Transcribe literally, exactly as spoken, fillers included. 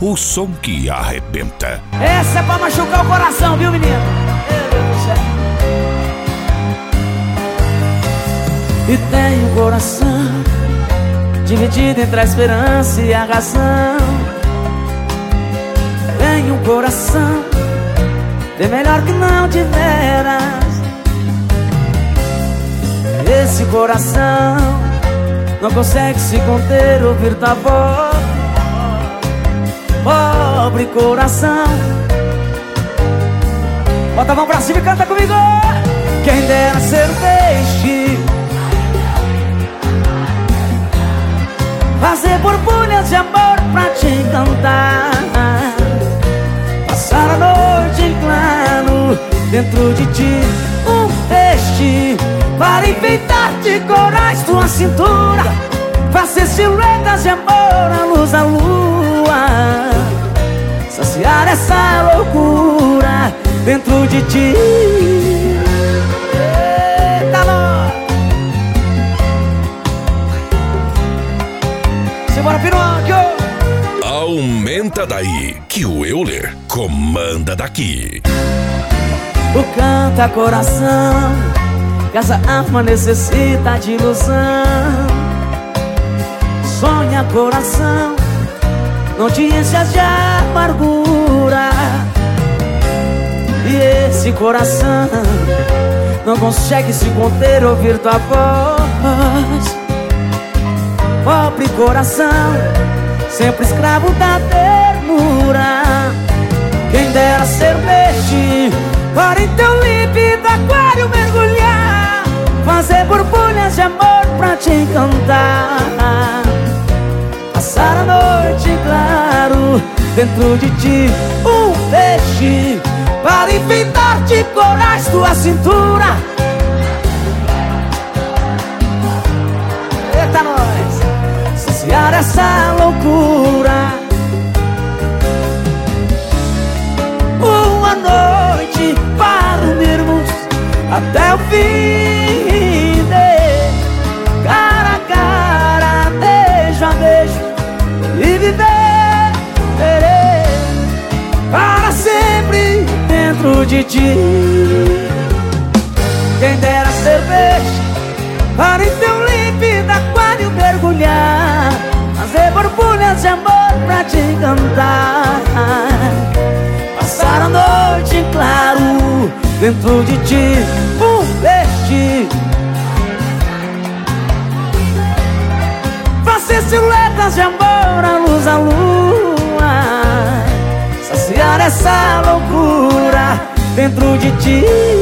o som que arrebenta. Essa é pra machucar o coração, viu, menino? Meu Deus do céu. E tem um coração dividido entre a esperança e a razão. Tem um coração bem melhor que não tiveras. Esse coração não consegue se conter, ouvir tua voz. Pobre coração. Bota a mão pra cima e canta comigo. Quem dera ser um peixe, fazer borbulhas de amor pra te encantar, passar a noite em claro dentro de ti. Um peixe para enfeitar de corais tua cintura, fazer silhuetas de amor à luz da lua, saciar essa loucura dentro de ti. Eita, nós! Simbora, Pinóquio! Aumenta daí, que o Euler comanda daqui. O canta coração, que essa alma necessita de ilusão. Sonha coração, não te enchas de amargura. E esse coração não consegue se conter, ouvir tua voz. Pobre coração, sempre escravo da ternura. Quem dera ser peixe, para em teu límpido aquário mergulhar, fazer borbulhas de amor pra te encantar, passar a noite em claro dentro de ti. Um peixe para enfeitar de corais tua cintura. Eita, nós! Saciar essa loucura. Uma noite para unirmos até o fim de cara a cara, beijo a beijo, e viver para sempre dentro de ti. Quem dera ser peixe, para em teu límpido aquário mergulhar, fazer borbulhas de amor pra te encantar, passar a noite em claro dentro de ti. Um peixe, fazer silhuetas de amor à luz da lua, saciar essa loucura dentro de ti.